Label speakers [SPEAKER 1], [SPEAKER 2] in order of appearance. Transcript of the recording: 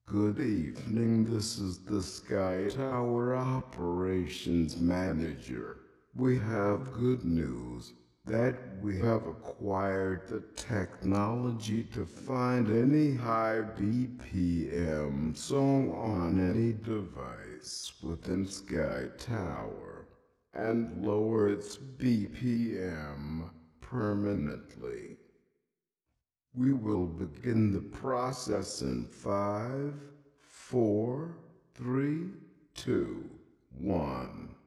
[SPEAKER 1] Good evening, this is the Sky Tower Operations Manager. We have good news that we have acquired the technology to find any high BPM song on any device within Sky Tower and lower its BPM permanently. We will begin the process in 5, 4, 3, 2, 1.